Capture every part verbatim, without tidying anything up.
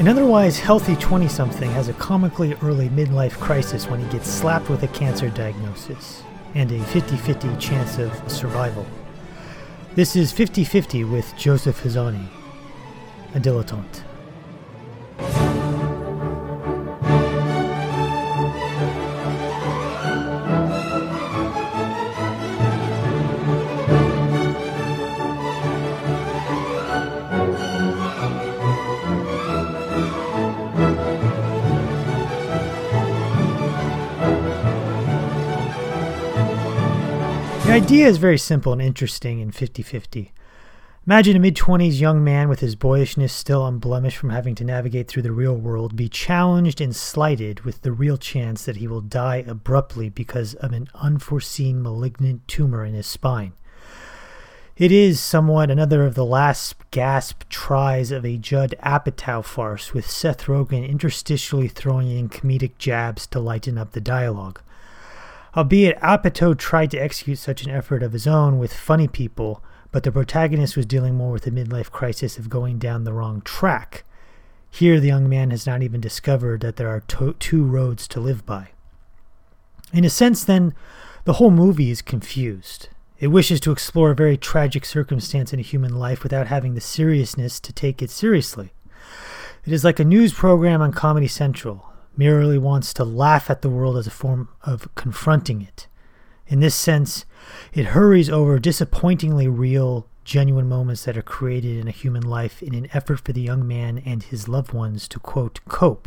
An otherwise healthy twenty-something has a comically early midlife crisis when he gets slapped with a cancer diagnosis and a fifty-fifty chance of survival. This is fifty-fifty with Joseph Hazani, a dilettante. The idea is very simple and interesting in fifty-fifty. Imagine a mid-twenties young man with his boyishness still unblemished from having to navigate through the real world be challenged and slighted with the real chance that he will die abruptly because of an unforeseen malignant tumor in his spine. It is somewhat another of the last gasp tries of a Judd Apatow farce, with Seth Rogen interstitially throwing in comedic jabs to lighten up the dialogue. Albeit Apatow tried to execute such an effort of his own with funny people, but the protagonist was dealing more with the midlife crisis of going down the wrong track. Here the young man has not even discovered that there are to- two roads to live by. In a sense, then, the whole movie is confused. It wishes to explore a very tragic circumstance in a human life without having the seriousness to take it seriously. It is like a news program on Comedy Central. Merely wants to laugh at the world as a form of confronting it. In this sense, it hurries over disappointingly real, genuine moments that are created in a human life in an effort for the young man and his loved ones to, quote, cope.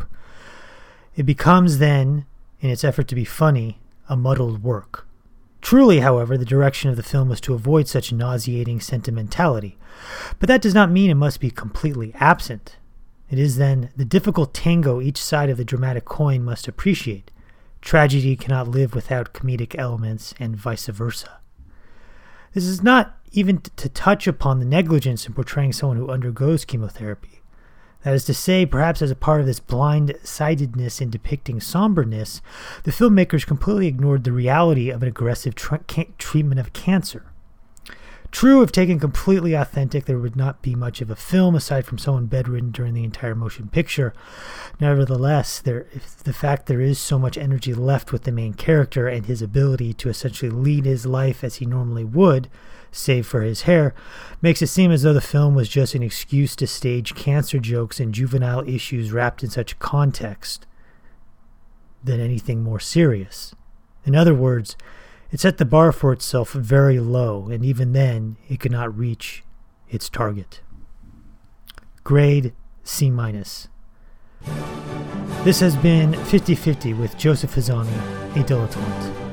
It becomes then, in its effort to be funny, a muddled work. Truly, however, the direction of the film was to avoid such nauseating sentimentality. But that does not mean it must be completely absent. It is then the difficult tango each side of the dramatic coin must appreciate. Tragedy cannot live without comedic elements, and vice versa. This is not even t- to touch upon the negligence in portraying someone who undergoes chemotherapy. That is to say, perhaps as a part of this blind-sightedness in depicting somberness, the filmmakers completely ignored the reality of an aggressive tra- ca- treatment of cancer. True, if taken completely authentic, there would not be much of a film aside from someone bedridden during the entire motion picture. Nevertheless, there, if the fact there is so much energy left with the main character and his ability to essentially lead his life as he normally would, save for his hair, makes it seem as though the film was just an excuse to stage cancer jokes and juvenile issues wrapped in such context than anything more serious. In other words, it set the bar for itself very low, and even then, it could not reach its target. Grade C minus. This has been fifty-fifty with Joseph Hazani, a dilettante.